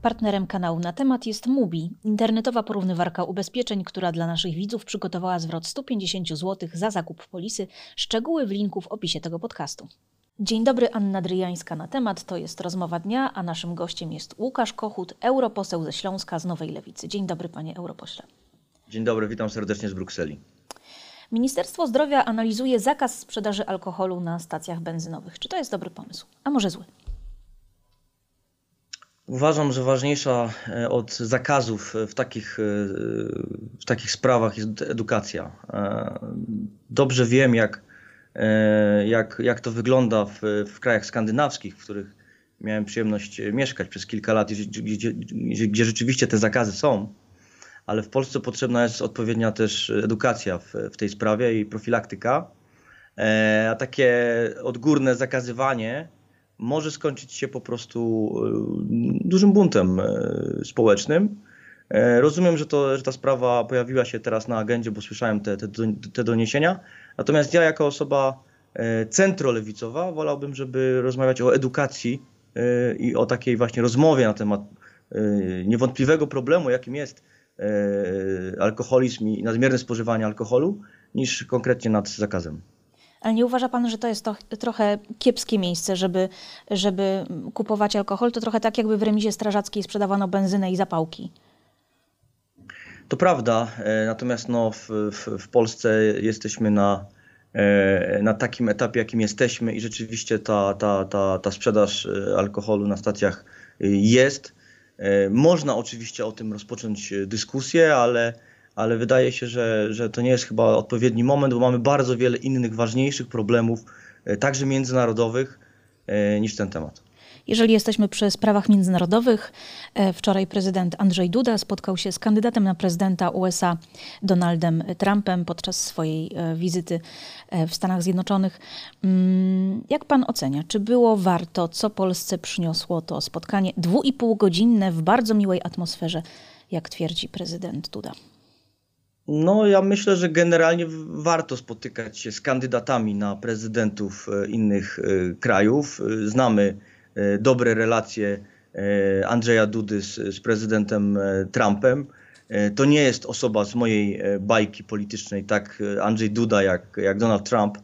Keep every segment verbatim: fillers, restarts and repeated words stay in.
Partnerem kanału Na Temat jest Mubi, internetowa porównywarka ubezpieczeń, która dla naszych widzów przygotowała zwrot sto pięćdziesiąt złotych za zakup polisy. Szczegóły w linku w opisie tego podcastu. Dzień dobry, Anna Dryjańska Na Temat. To jest rozmowa dnia, a naszym gościem jest Łukasz Kochut, europoseł ze Śląska z Nowej Lewicy. Dzień dobry, panie europośle. Dzień dobry, witam serdecznie z Brukseli. Ministerstwo Zdrowia analizuje zakaz sprzedaży alkoholu na stacjach benzynowych. Czy to jest dobry pomysł, a może zły? Uważam, że ważniejsza od zakazów w takich, w takich sprawach jest edukacja. Dobrze wiem, jak, jak, jak to wygląda w, w krajach skandynawskich, w których miałem przyjemność mieszkać przez kilka lat, gdzie, gdzie, gdzie rzeczywiście te zakazy są, ale w Polsce potrzebna jest odpowiednia też edukacja w, w tej sprawie i profilaktyka, a takie odgórne zakazywanie może skończyć się po prostu dużym buntem społecznym. Rozumiem, że, to, że ta sprawa pojawiła się teraz na agendzie, bo słyszałem te, te, te doniesienia. Natomiast ja jako osoba centrolewicowa wolałbym, żeby rozmawiać o edukacji i o takiej właśnie rozmowie na temat niewątpliwego problemu, jakim jest alkoholizm i nadmierne spożywanie alkoholu, niż konkretnie nad zakazem. Ale nie uważa pan, że to jest to, trochę kiepskie miejsce, żeby, żeby kupować alkohol? To trochę tak, jakby w remizie strażackiej sprzedawano benzynę i zapałki. To prawda, natomiast no, w, w, w Polsce jesteśmy na, na takim etapie, jakim jesteśmy i rzeczywiście ta, ta, ta, ta sprzedaż alkoholu na stacjach jest. Można oczywiście o tym rozpocząć dyskusję, ale ale wydaje się, że, że to nie jest chyba odpowiedni moment, bo mamy bardzo wiele innych ważniejszych problemów, także międzynarodowych, niż ten temat. Jeżeli jesteśmy przy sprawach międzynarodowych, wczoraj prezydent Andrzej Duda spotkał się z kandydatem na prezydenta U S A Donaldem Trumpem podczas swojej wizyty w Stanach Zjednoczonych. Jak pan ocenia, czy było warto, co Polsce przyniosło to spotkanie dwu i pół godzinne w bardzo miłej atmosferze, jak twierdzi prezydent Duda? No, ja myślę, że generalnie warto spotykać się z kandydatami na prezydentów innych krajów. Znamy dobre relacje Andrzeja Dudy z, z prezydentem Trumpem. To nie jest osoba z mojej bajki politycznej, tak Andrzej Duda jak, jak Donald Trump,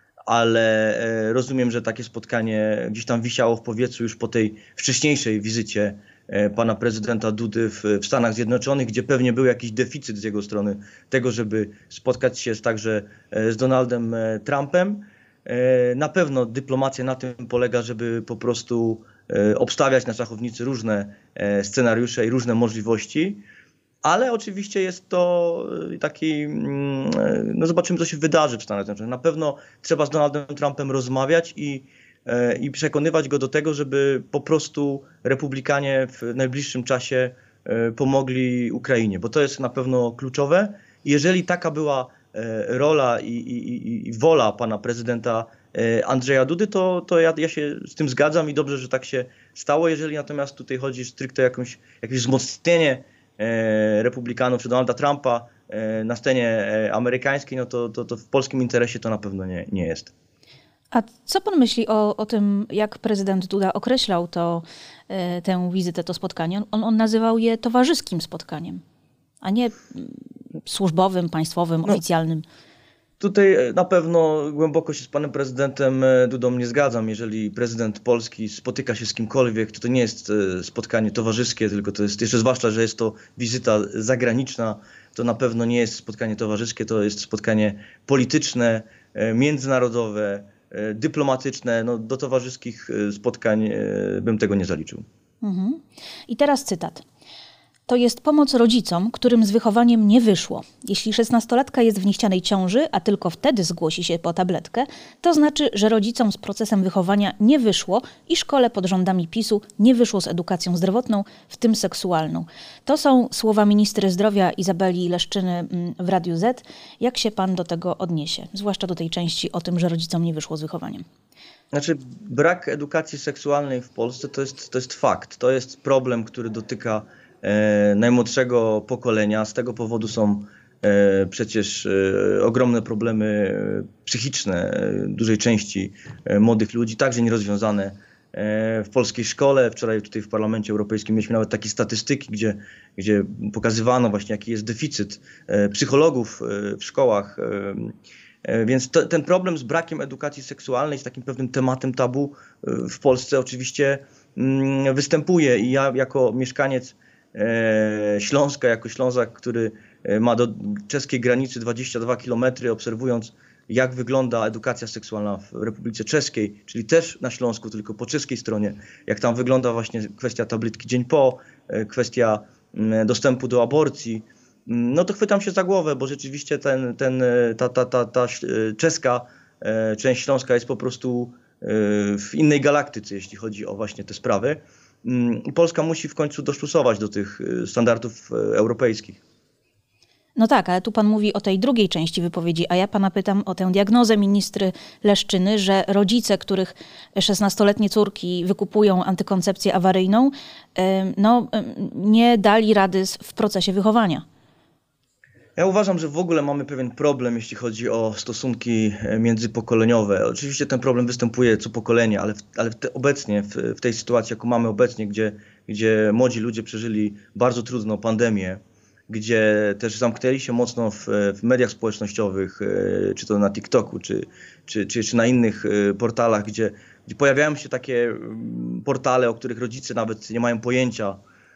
ale rozumiem, że takie spotkanie gdzieś tam wisiało w powietrzu już po tej wcześniejszej wizycie pana prezydenta Dudy w, w Stanach Zjednoczonych, gdzie pewnie był jakiś deficyt z jego strony tego, żeby spotkać się z, także z Donaldem Trumpem. Na pewno dyplomacja na tym polega, żeby po prostu obstawiać na szachownicy różne scenariusze i różne możliwości, ale oczywiście jest to taki, no zobaczymy, co się wydarzy w Stanach Zjednoczonych. Na pewno trzeba z Donaldem Trumpem rozmawiać i i przekonywać go do tego, żeby po prostu republikanie w najbliższym czasie pomogli Ukrainie, bo to jest na pewno kluczowe. Jeżeli taka była rola i, i, i wola pana prezydenta Andrzeja Dudy, to, to ja, ja się z tym zgadzam i dobrze, że tak się stało. Jeżeli natomiast tutaj chodzi stricte o jakąś, jakieś wzmocnienie republikanów czy Donalda Trumpa na scenie amerykańskiej, no to, to, to w polskim interesie to na pewno nie, nie jest. A co pan myśli o, o tym, jak prezydent Duda określał to, y, tę wizytę, to spotkanie? On, on nazywał je towarzyskim spotkaniem, a nie służbowym, państwowym, no, oficjalnym. Tutaj na pewno głęboko się z panem prezydentem Dudą nie zgadzam. Jeżeli prezydent Polski spotyka się z kimkolwiek, to to nie jest spotkanie towarzyskie, tylko to jest, jeszcze zwłaszcza, że jest to wizyta zagraniczna, to na pewno nie jest spotkanie towarzyskie, to jest spotkanie polityczne, międzynarodowe, dyplomatyczne. No, do towarzyskich spotkań bym tego nie zaliczył. Mhm. I teraz cytat. To jest pomoc rodzicom, którym z wychowaniem nie wyszło. Jeśli szesnastolatka jest w niechcianej ciąży, a tylko wtedy zgłosi się po tabletkę, to znaczy, że rodzicom z procesem wychowania nie wyszło i szkole pod rządami PiSu nie wyszło z edukacją zdrowotną, w tym seksualną. To są słowa ministry zdrowia Izabeli Leszczyny w Radiu Z. Jak się pan do tego odniesie? Zwłaszcza do tej części o tym, że rodzicom nie wyszło z wychowaniem. Znaczy, brak edukacji seksualnej w Polsce to jest, to jest fakt. To jest problem, który dotyka e, najmłodszego pokolenia. Z tego powodu są e, przecież e, ogromne problemy psychiczne e, dużej części e, młodych ludzi, także nierozwiązane w polskiej szkole. Wczoraj tutaj w Parlamencie Europejskim mieliśmy nawet takie statystyki, gdzie, gdzie pokazywano właśnie, jaki jest deficyt psychologów w szkołach. Więc to, ten problem z brakiem edukacji seksualnej, z takim pewnym tematem tabu w Polsce oczywiście występuje i ja jako mieszkaniec Śląska, jako Ślązak, który ma do czeskiej granicy dwadzieścia dwa kilometry, obserwując, jak wygląda edukacja seksualna w Republice Czeskiej, czyli też na Śląsku, tylko po czeskiej stronie, jak tam wygląda właśnie kwestia tabletki dzień po, kwestia dostępu do aborcji, no to chwytam się za głowę, bo rzeczywiście ten, ten, ta, ta, ta, ta czeska część Śląska jest po prostu w innej galaktyce, jeśli chodzi o właśnie te sprawy. Polska musi w końcu doszlusować do tych standardów europejskich. No tak, ale tu pan mówi o tej drugiej części wypowiedzi, a ja pana pytam o tę diagnozę ministry Leszczyny, że rodzice, których szesnastoletnie córki wykupują antykoncepcję awaryjną, no, nie dali rady w procesie wychowania. Ja uważam, że w ogóle mamy pewien problem, jeśli chodzi o stosunki międzypokoleniowe. Oczywiście ten problem występuje co pokolenie, ale, w, ale w te, obecnie, w, w tej sytuacji, jaką mamy obecnie, gdzie, gdzie młodzi ludzie przeżyli bardzo trudną pandemię, gdzie też zamknęli się mocno w, w mediach społecznościowych, czy to na TikToku, czy, czy, czy, czy na innych portalach, gdzie, gdzie pojawiają się takie portale, o których rodzice nawet nie mają pojęcia.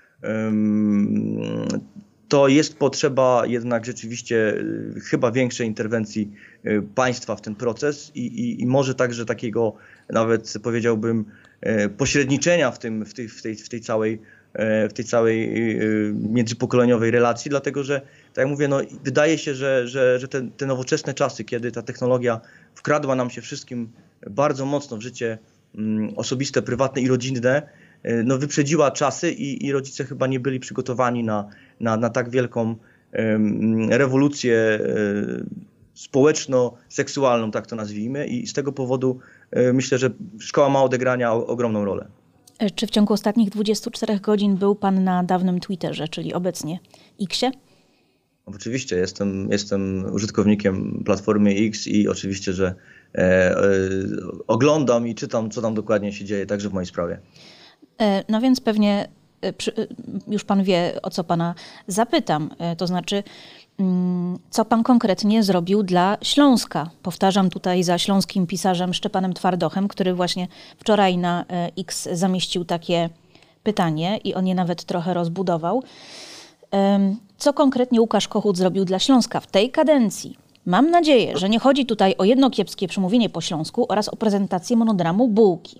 To jest potrzeba jednak rzeczywiście chyba większej interwencji państwa w ten proces i, i, i może także takiego nawet powiedziałbym pośredniczenia w, tym, w, tej, w, tej, w tej całej w tej całej międzypokoleniowej relacji, dlatego że, tak jak mówię, no, wydaje się, że, że, że te, te nowoczesne czasy, kiedy ta technologia wkradła nam się wszystkim bardzo mocno w życie osobiste, prywatne i rodzinne, no, wyprzedziła czasy i, i rodzice chyba nie byli przygotowani na, na, na tak wielką um, rewolucję um, społeczno-seksualną, tak to nazwijmy, i z tego powodu um, myślę, że szkoła ma odegrania o, ogromną rolę. Czy w ciągu ostatnich dwudziestu czterech godzin był pan na dawnym Twitterze, czyli obecnie X-ie? Oczywiście, jestem, jestem użytkownikiem Platformy X i oczywiście, że e, e, oglądam i czytam, co tam dokładnie się dzieje, także w mojej sprawie. E, no więc pewnie e, przy, e, już pan wie, o co pana zapytam. E, to znaczy, mm, co pan konkretnie zrobił dla Śląska? Powtarzam tutaj za śląskim pisarzem Szczepanem Twardochem, który właśnie wczoraj na e, X zamieścił takie pytanie i on je nawet trochę rozbudował. E, co konkretnie Łukasz Kochut zrobił dla Śląska w tej kadencji? Mam nadzieję, że nie chodzi tutaj o jedno kiepskie przemówienie po śląsku oraz o prezentację monodramu Bułki.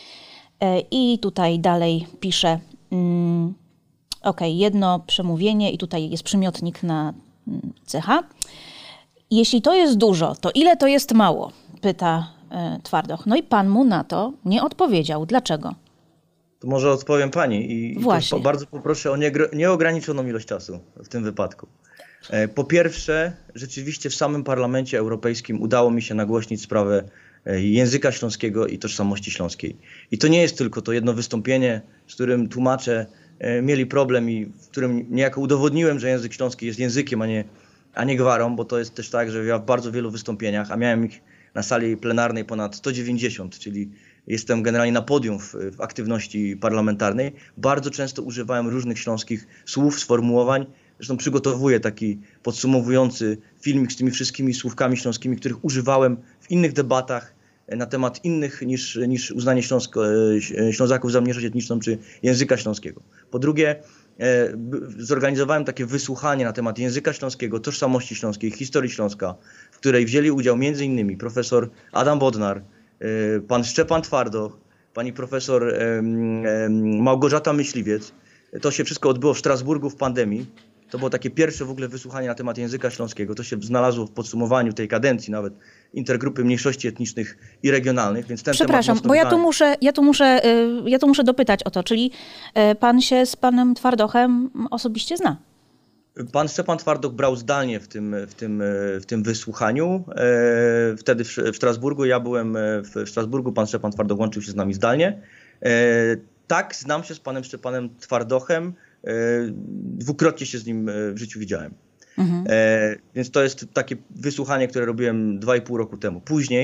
I tutaj dalej pisze, mm, ok, jedno przemówienie i tutaj jest przymiotnik na C H. Jeśli to jest dużo, to ile to jest mało? Pyta e, Twardoch. No i pan mu na to nie odpowiedział. Dlaczego? To może odpowiem pani i, i Właśnie. bardzo poproszę o nieograniczoną ilość czasu w tym wypadku. Po pierwsze, rzeczywiście w samym Parlamencie Europejskim udało mi się nagłośnić sprawę języka śląskiego i tożsamości śląskiej. I to nie jest tylko to jedno wystąpienie, z którym tłumacze mieli problem i w którym niejako udowodniłem, że język śląski jest językiem, a nie, a nie gwarą, bo to jest też tak, że ja w bardzo wielu wystąpieniach, a miałem ich na sali plenarnej ponad sto dziewięćdziesiąt, czyli jestem generalnie na podium w, w aktywności parlamentarnej, bardzo często używałem różnych śląskich słów, sformułowań. Zresztą przygotowuję taki podsumowujący filmik z tymi wszystkimi słówkami śląskimi, których używałem w innych debatach na temat innych niż, niż uznanie Śląsko, Ślązaków za mniejszość etniczną czy języka śląskiego. Po drugie, zorganizowałem takie wysłuchanie na temat języka śląskiego, tożsamości śląskiej, historii Śląska, w której wzięli udział między innymi profesor Adam Bodnar, pan Szczepan Twardoch, pani profesor Małgorzata Myśliwiec. To się wszystko odbyło w Strasburgu w pandemii. To było takie pierwsze w ogóle wysłuchanie na temat języka śląskiego. To się znalazło w podsumowaniu tej kadencji nawet intergrupy mniejszości etnicznych i regionalnych. Więc ten Przepraszam, temat bo ja tu, muszę, ja, tu muszę, ja tu muszę dopytać o to, czyli pan się z panem Twardochem osobiście zna? Pan Szczepan Twardoch brał zdalnie w tym, w tym, w tym wysłuchaniu. Wtedy w, w Strasburgu, ja byłem w Strasburgu, pan Szczepan Twardoch łączył się z nami zdalnie. Tak, znam się z panem Szczepanem Twardochem. Dwukrotnie się z nim w życiu widziałem. Mhm. E, więc to jest takie wysłuchanie, które robiłem dwa i pół roku temu. Później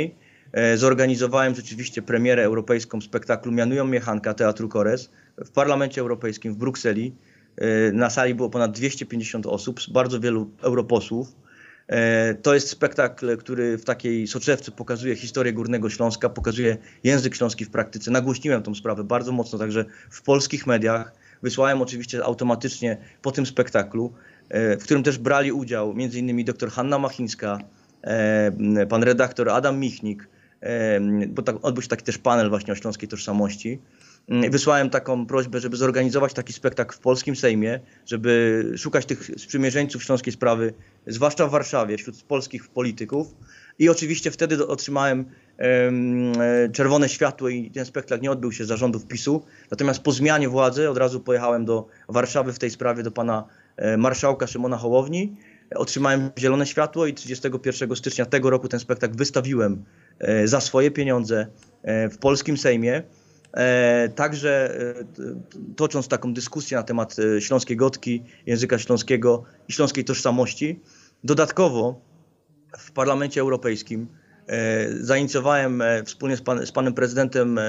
Zorganizowałem rzeczywiście premierę europejską spektaklu Mianują mnie Hanka Teatru Kores w Parlamencie Europejskim w Brukseli. Na sali było ponad dwieście pięćdziesiąt osób, bardzo wielu europosłów. To jest spektakl, który w takiej soczewce pokazuje historię Górnego Śląska, pokazuje język śląski w praktyce. Nagłośniłem tą sprawę bardzo mocno także w polskich mediach. Wysłałem oczywiście automatycznie po tym spektaklu, w którym też brali udział między innymi dr Hanna Machińska, pan redaktor Adam Michnik, bo tak, odbył się taki też panel właśnie o śląskiej tożsamości. Wysłałem taką prośbę, żeby zorganizować taki spektakl w polskim Sejmie, żeby szukać tych sprzymierzeńców śląskiej sprawy, zwłaszcza w Warszawie, wśród polskich polityków. I oczywiście wtedy otrzymałem um, czerwone światło i ten spektakl nie odbył się za rządów PiSu. Natomiast po zmianie władzy od razu pojechałem do Warszawy w tej sprawie do pana marszałka Szymona Hołowni. Otrzymałem zielone światło i trzydziestego pierwszego stycznia tego roku ten spektakl wystawiłem za swoje pieniądze w polskim Sejmie. Także tocząc taką dyskusję na temat śląskiej gotki, języka śląskiego i śląskiej tożsamości. Dodatkowo w Parlamencie Europejskim zainicjowałem wspólnie z, pan, z panem prezydentem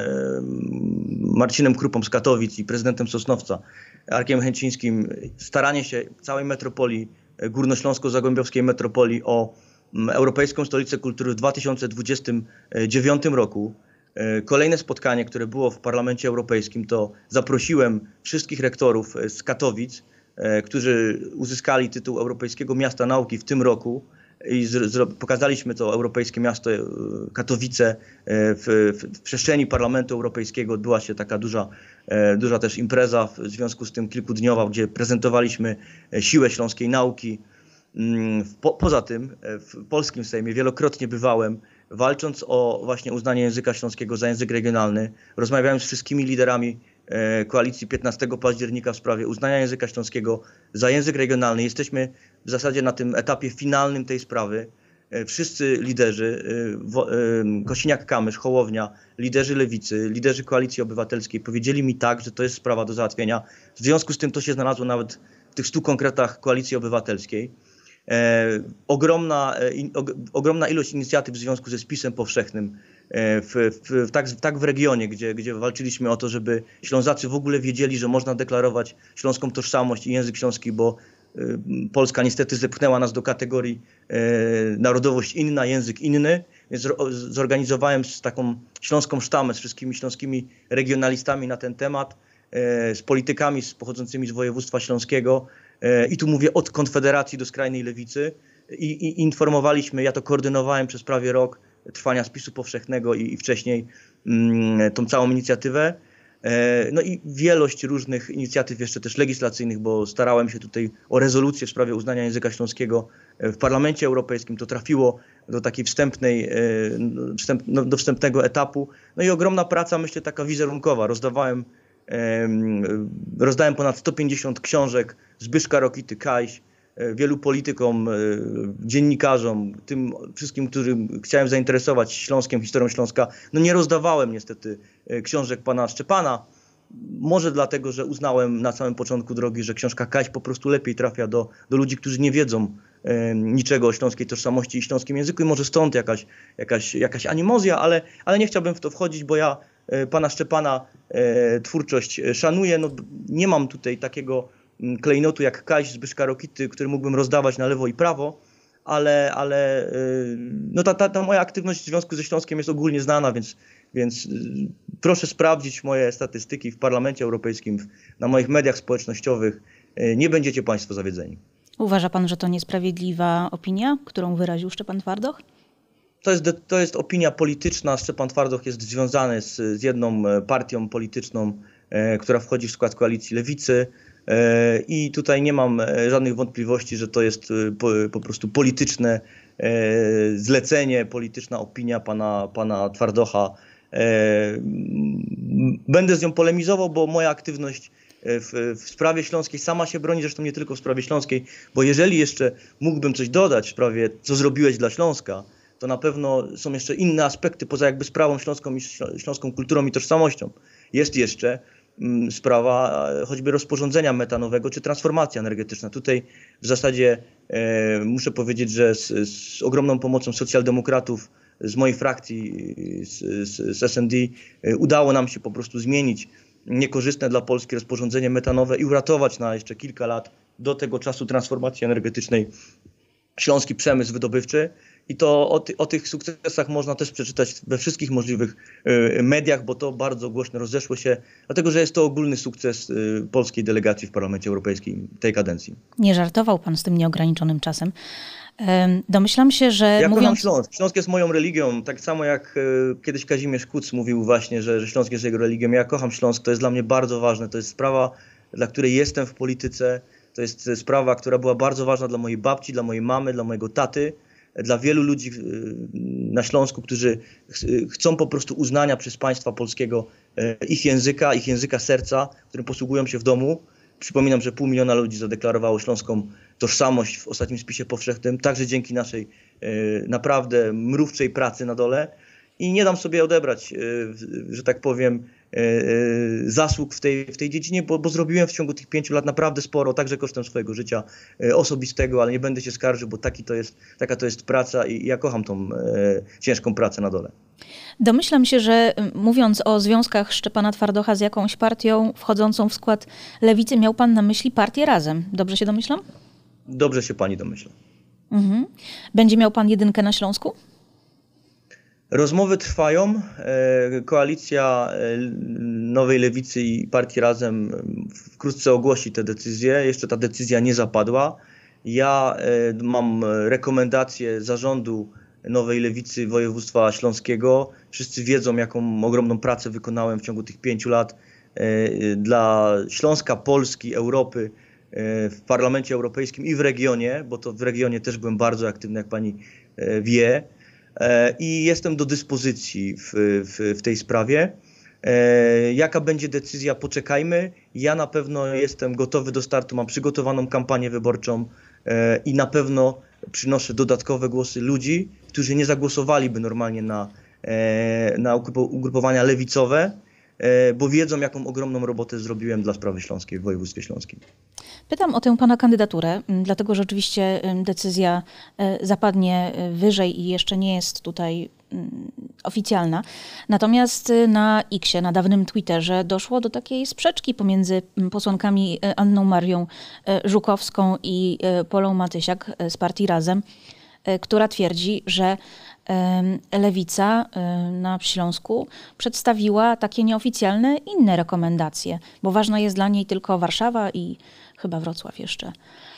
Marcinem Krupą z Katowic i prezydentem Sosnowca, Arkiem Chęcińskim, staranie się całej metropolii, górnośląsko-zagłębiowskiej metropolii o Europejską Stolicę Kultury w dwa tysiące dwudziestym dziewiątym roku. Kolejne spotkanie, które było w Parlamencie Europejskim, to zaprosiłem wszystkich rektorów z Katowic, którzy uzyskali tytuł Europejskiego Miasta Nauki w tym roku i pokazaliśmy to Europejskie Miasto Katowice w, w, w przestrzeni Parlamentu Europejskiego. Odbyła się taka duża, duża też impreza w związku z tym kilkudniowa, gdzie prezentowaliśmy siłę śląskiej nauki. Po, poza tym w polskim Sejmie wielokrotnie bywałem, walcząc o właśnie uznanie języka śląskiego za język regionalny. Rozmawiałem z wszystkimi liderami koalicji piętnastego października w sprawie uznania języka śląskiego za język regionalny. Jesteśmy w zasadzie na tym etapie finalnym tej sprawy. Wszyscy liderzy, Kosiniak-Kamysz, Hołownia, liderzy Lewicy, liderzy Koalicji Obywatelskiej powiedzieli mi tak, że to jest sprawa do załatwienia. W związku z tym to się znalazło nawet w tych stu konkretach Koalicji Obywatelskiej. E, ogromna, e, o, ogromna ilość inicjatyw w związku ze spisem powszechnym, e, w, w, w, tak, tak w regionie, gdzie, gdzie walczyliśmy o to, żeby Ślązacy w ogóle wiedzieli, że można deklarować śląską tożsamość i język śląski, bo e, Polska niestety zepchnęła nas do kategorii e, narodowość inna, język inny, więc zorganizowałem z taką śląską sztamę, z wszystkimi śląskimi regionalistami na ten temat, e, z politykami z, pochodzącymi z województwa śląskiego. I tu mówię od Konfederacji do skrajnej lewicy i, i informowaliśmy, ja to koordynowałem przez prawie rok trwania spisu powszechnego i, i wcześniej mm, tą całą inicjatywę. E, no i wielość różnych inicjatyw jeszcze też legislacyjnych, bo starałem się tutaj o rezolucję w sprawie uznania języka śląskiego w Parlamencie Europejskim. To trafiło do takiej wstępnej, e, wstęp, no, do wstępnego etapu. No i ogromna praca, myślę, taka wizerunkowa. Rozdawałem Rozdałem ponad sto pięćdziesiąt książek Zbyszka Rokity-Kajś, wielu politykom, dziennikarzom, tym wszystkim, którym chciałem zainteresować Śląskiem, historią Śląska. No nie rozdawałem niestety książek pana Szczepana. Może dlatego, że uznałem na samym początku drogi, że książka Kajś po prostu lepiej trafia do, do ludzi, którzy nie wiedzą e, niczego o śląskiej tożsamości i śląskim języku i może stąd jakaś, jakaś, jakaś animozja, ale, ale nie chciałbym w to wchodzić, bo ja e, pana Szczepana e, twórczość szanuję. No, nie mam tutaj takiego klejnotu jak Kajś Zbyszka Rokity, który mógłbym rozdawać na lewo i prawo, ale, ale e, no ta, ta, ta moja aktywność w związku ze Śląskiem jest ogólnie znana, więc Więc proszę sprawdzić moje statystyki w Parlamencie Europejskim, na moich mediach społecznościowych. Nie będziecie państwo zawiedzeni. Uważa pan, że to niesprawiedliwa opinia, którą wyraził Szczepan Twardoch? To jest, to jest opinia polityczna. Szczepan Twardoch jest związany z, z jedną partią polityczną, e, która wchodzi w skład koalicji Lewicy. E, I tutaj nie mam żadnych wątpliwości, że to jest po, po prostu polityczne e, zlecenie, polityczna opinia pana, pana Twardocha. Będę z nią polemizował, bo moja aktywność w, w sprawie śląskiej sama się broni, zresztą nie tylko w sprawie śląskiej, bo jeżeli jeszcze mógłbym coś dodać w sprawie, co zrobiłeś dla Śląska, to na pewno są jeszcze inne aspekty, poza jakby sprawą śląską i śląską kulturą i tożsamością. Jest jeszcze mm, sprawa choćby rozporządzenia metanowego czy transformacja energetyczna. Tutaj w zasadzie e, muszę powiedzieć, że z, z ogromną pomocą socjaldemokratów z mojej frakcji, z, z, z S and D, udało nam się po prostu zmienić niekorzystne dla Polski rozporządzenie metanowe i uratować na jeszcze kilka lat do tego czasu transformacji energetycznej śląski przemysł wydobywczy. I to o, ty, o tych sukcesach można też przeczytać we wszystkich możliwych y, mediach, bo to bardzo głośno rozeszło się, dlatego że jest to ogólny sukces y, polskiej delegacji w Parlamencie Europejskim tej kadencji. Nie żartował pan z tym nieograniczonym czasem. Ym, domyślam się, że Ja mówiąc... kocham Śląsk. Śląsk jest moją religią, tak samo jak y, kiedyś Kazimierz Kuc mówił właśnie, że, że Śląsk jest jego religią. Ja kocham Śląsk, to jest dla mnie bardzo ważne, to jest sprawa, dla której jestem w polityce, to jest sprawa, która była bardzo ważna dla mojej babci, dla mojej mamy, dla mojego taty. Dla wielu ludzi na Śląsku, którzy ch chcą po prostu uznania przez państwa polskiego ich języka, ich języka serca, którym posługują się w domu. Przypominam, że pół miliona ludzi zadeklarowało śląską tożsamość w ostatnim spisie powszechnym, także dzięki naszej naprawdę mrówczej pracy na dole. I nie dam sobie odebrać, że tak powiem, zasług w tej, w tej dziedzinie, bo, bo zrobiłem w ciągu tych pięciu lat naprawdę sporo, także kosztem swojego życia osobistego, ale nie będę się skarżył, bo taki to jest, taka to jest praca i ja kocham tą e, ciężką pracę na dole. Domyślam się, że mówiąc o związkach Szczepana Twardocha z jakąś partią wchodzącą w skład Lewicy, miał pan na myśli partię Razem. Dobrze się domyślam? Dobrze się pani domyśla. Mhm. Będzie miał pan jedynkę na Śląsku? Rozmowy trwają. Koalicja Nowej Lewicy i Partii Razem wkrótce ogłosi tę decyzję. Jeszcze ta decyzja nie zapadła. Ja mam rekomendacje zarządu Nowej Lewicy województwa śląskiego. Wszyscy wiedzą, jaką ogromną pracę wykonałem w ciągu tych pięciu lat dla Śląska, Polski, Europy w Parlamencie Europejskim i w regionie, bo to w regionie też byłem bardzo aktywny, jak pani wie. I jestem do dyspozycji w, w, w tej sprawie. E, jaka będzie decyzja, poczekajmy. Ja na pewno jestem gotowy do startu, mam przygotowaną kampanię wyborczą e, i na pewno przynoszę dodatkowe głosy ludzi, którzy nie zagłosowaliby normalnie na, e, na ugrupowania lewicowe, e, bo wiedzą, jaką ogromną robotę zrobiłem dla sprawy śląskiej w województwie śląskim. Pytam o tę pana kandydaturę, dlatego że oczywiście decyzja zapadnie wyżej i jeszcze nie jest tutaj oficjalna. Natomiast na X-ie, na dawnym Twitterze doszło do takiej sprzeczki pomiędzy posłankami Anną Marią Żukowską i Polą Matysiak z partii Razem, która twierdzi, że Lewica na Śląsku przedstawiła takie nieoficjalne inne rekomendacje, bo ważna jest dla niej tylko Warszawa i chyba Wrocław jeszcze.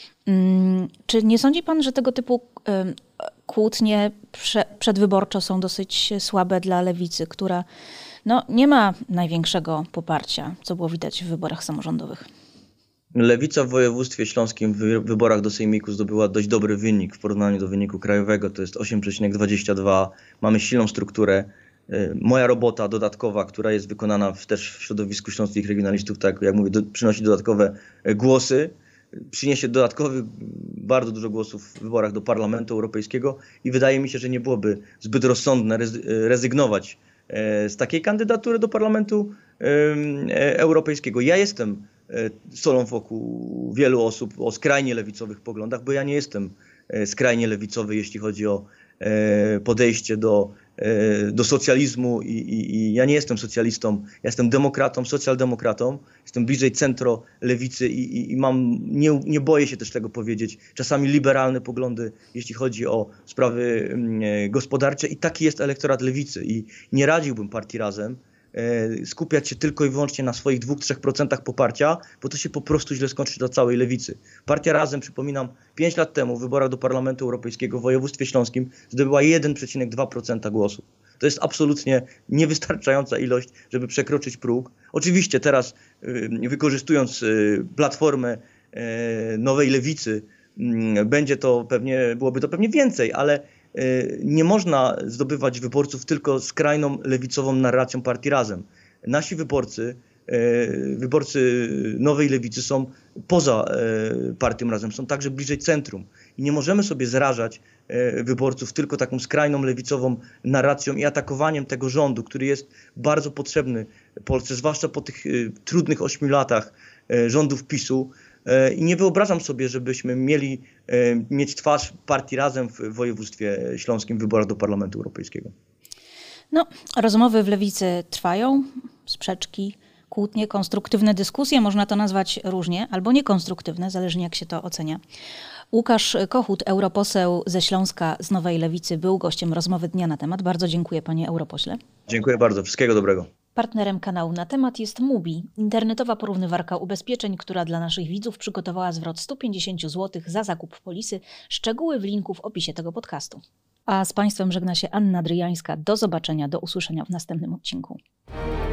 Czy nie sądzi pan, że tego typu kłótnie przedwyborczo są dosyć słabe dla Lewicy, która no, nie ma największego poparcia, co było widać w wyborach samorządowych? Lewica w województwie śląskim w wyborach do sejmiku zdobyła dość dobry wynik w porównaniu do wyniku krajowego, to jest osiem przecinek dwadzieścia dwa. Mamy silną strukturę. Moja robota dodatkowa, która jest wykonana w, też w środowisku śląskich regionalistów, tak jak mówię, do, przynosi dodatkowe głosy, przyniesie dodatkowych bardzo dużo głosów w wyborach do Parlamentu Europejskiego i wydaje mi się, że nie byłoby zbyt rozsądne rezygnować z takiej kandydatury do Parlamentu Europejskiego. Ja jestem solą wokół wielu osób o skrajnie lewicowych poglądach, bo ja nie jestem skrajnie lewicowy, jeśli chodzi o podejście do, do socjalizmu i, i, i ja nie jestem socjalistą, ja jestem demokratą, socjaldemokratą, jestem bliżej centro lewicy i, i, i mam, nie, nie boję się też tego powiedzieć, czasami liberalne poglądy, jeśli chodzi o sprawy gospodarcze i taki jest elektorat lewicy i nie radziłbym partii Razem skupiać się tylko i wyłącznie na swoich dwóch do trzech procentach poparcia, bo to się po prostu źle skończy dla całej lewicy. Partia Razem, przypominam, pięć lat temu w wyborach do Parlamentu Europejskiego w województwie śląskim zdobyła jeden przecinek dwa procent głosów. To jest absolutnie niewystarczająca ilość, żeby przekroczyć próg. Oczywiście teraz wykorzystując platformę Nowej Lewicy, będzie to pewnie, byłoby to pewnie więcej, ale nie można zdobywać wyborców tylko skrajną lewicową narracją partii Razem. Nasi wyborcy, wyborcy Nowej Lewicy są poza partią Razem, są także bliżej centrum. I nie możemy sobie zrażać wyborców tylko taką skrajną lewicową narracją i atakowaniem tego rządu, który jest bardzo potrzebny Polsce, zwłaszcza po tych trudnych ośmiu latach rządów PiSu. i nie wyobrażam sobie, żebyśmy mieli mieć twarz partii Razem w województwie śląskim w wyborach do Parlamentu Europejskiego. No, rozmowy w Lewicy trwają, sprzeczki, kłótnie, konstruktywne dyskusje, można to nazwać różnie, albo niekonstruktywne, zależnie jak się to ocenia. Łukasz Kochut, europoseł ze Śląska z Nowej Lewicy, był gościem rozmowy Dnia na temat. Bardzo dziękuję, panie europośle. Dziękuję bardzo. Wszystkiego dobrego. Partnerem kanału Na temat jest Mubi, internetowa porównywarka ubezpieczeń, która dla naszych widzów przygotowała zwrot sto pięćdziesiąt złotych za zakup polisy. Szczegóły w linku w opisie tego podcastu. A z państwem żegna się Anna Dryjańska. Do zobaczenia, do usłyszenia w następnym odcinku.